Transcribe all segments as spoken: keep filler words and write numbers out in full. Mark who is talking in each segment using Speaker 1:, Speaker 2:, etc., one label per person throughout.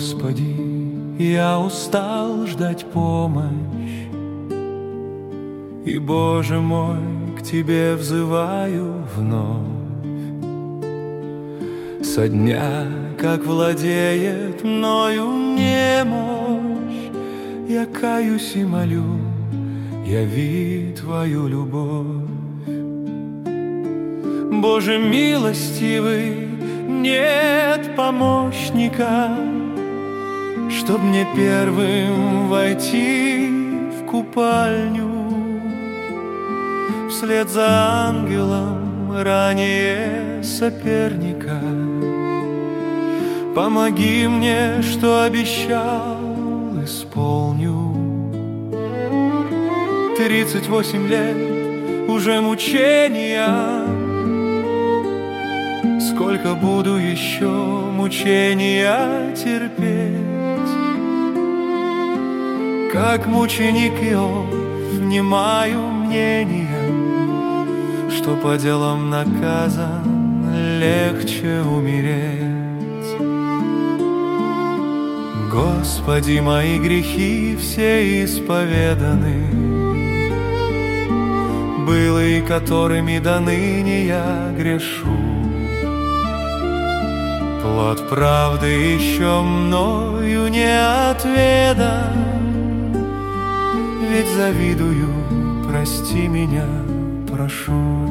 Speaker 1: Господи, я устал ждать помощь, и, Боже мой, к Тебе взываю вновь. Со дня, как владеет мною немощь, я каюсь и молю, яви Твою любовь. Боже милостивый, нет помощника, чтоб мне первым войти в купальню вслед за ангелом ранее соперника. Помоги мне, что обещал, исполню. Тридцать восемь лет уже мучения, сколько буду еще мучения терпеть? Как мученик Иов, внимаю мнением, что по делам наказан легче умереть. Господи, мои грехи все исповеданы, былые, которыми до ныне я грешу. Плод правды еще мною не отведан, ведь завидую, прости меня, прошу.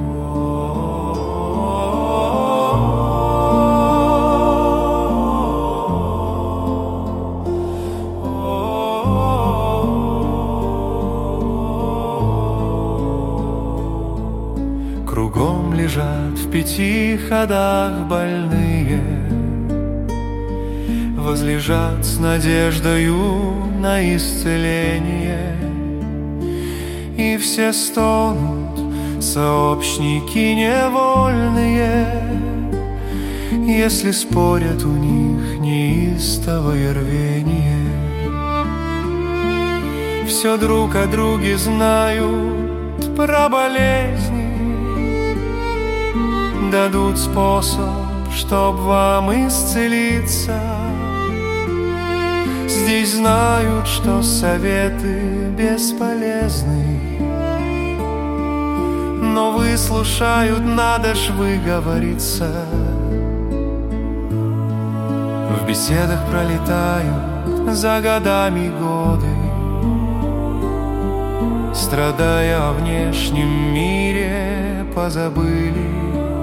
Speaker 1: Кругом лежат в пяти ходах больные, возлежат с надеждою на исцеление, и все стонут, сообщники невольные, если спорят у них неистовое рвение. Все друг о друге знают про болезни, дадут способ, чтоб вам исцелиться. Здесь знают, что советы бесполезны, но выслушают, надо ж выговориться. В беседах пролетают за годами годы, страдая о внешнем мире, позабыли.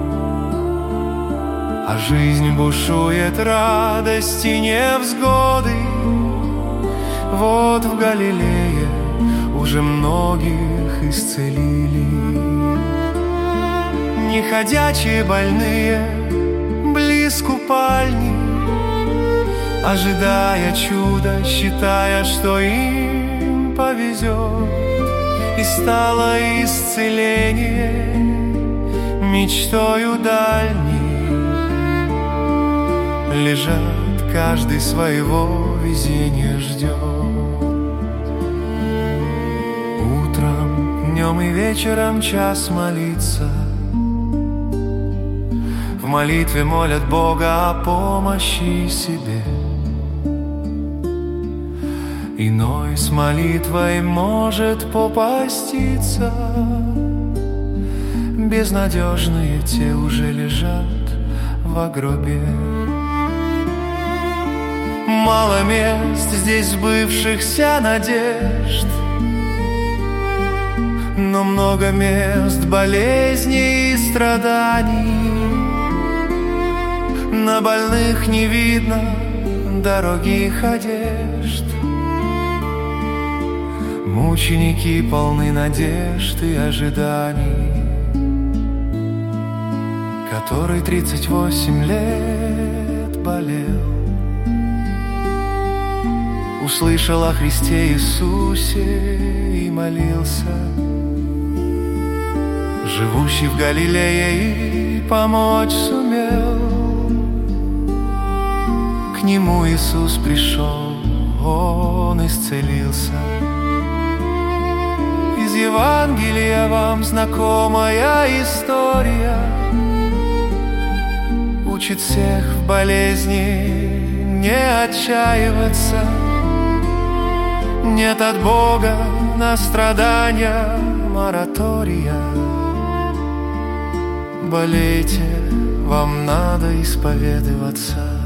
Speaker 1: А жизнь бушует, радости невзгоды. Вот в Галилее уже многих исцелили. Неходячие больные близ купальни, ожидая чуда, считая, что им повезет, и стало исцеление мечтою дальней. Лежат, каждый своего везения ждет. Утром, днем и вечером час молиться, в молитве молят Бога о помощи себе. Иной с молитвой может попаститься, безнадежные те уже лежат во гробе. Мало мест здесь сбывшихся надежд, но много мест болезней и страданий. На больных не видно дорогих одежд, мученики полны надежд и ожиданий. Который тридцать восемь лет болел, услышал о Христе Иисусе и молился. Живущий в Галилее и помочь сумел. К нему Иисус пришел, Он исцелился. Из Евангелия вам знакомая история, учит всех в болезни не отчаиваться. Нет от Бога на страдания моратория. Болейте, вам надо исповедоваться.